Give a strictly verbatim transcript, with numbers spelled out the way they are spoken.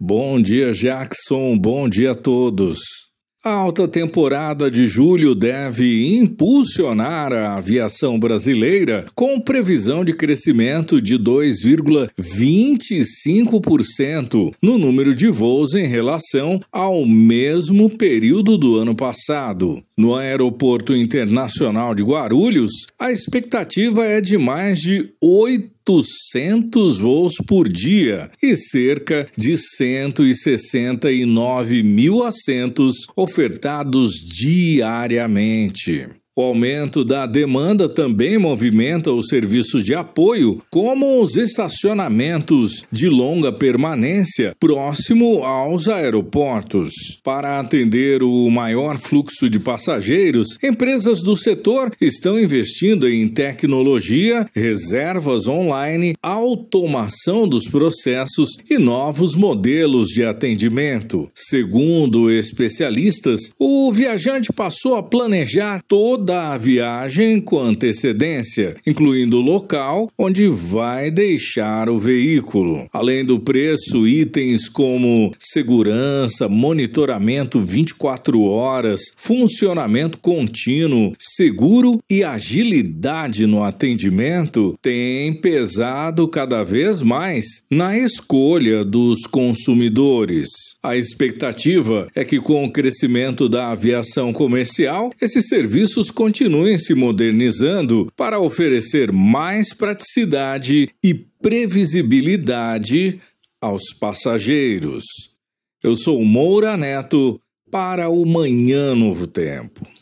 Bom dia, Jackson. Bom dia a todos. A alta temporada de julho deve impulsionar a aviação brasileira com previsão de crescimento de dois vírgula vinte e cinco por cento no número de voos em relação ao mesmo período do ano passado. No Aeroporto Internacional de Guarulhos, a expectativa é de mais de oitocentos voos por dia e cerca de cento e sessenta e nove mil assentos ofertados diariamente. O aumento da demanda também movimenta os serviços de apoio, como os estacionamentos de longa permanência próximo aos aeroportos. Para atender o maior fluxo de passageiros, empresas do setor estão investindo em tecnologia, reservas online, automação dos processos e novos modelos de atendimento. Segundo especialistas, o viajante passou a planejar toda da viagem com antecedência, incluindo o local onde vai deixar o veículo. Além do preço, itens como segurança, monitoramento vinte e quatro horas, funcionamento contínuo, seguro e agilidade no atendimento têm pesado cada vez mais na escolha dos consumidores. A expectativa é que, com o crescimento da aviação comercial, esses serviços continuem se modernizando para oferecer mais praticidade e previsibilidade aos passageiros. Eu sou Moura Neto para o Manhã Novo Tempo.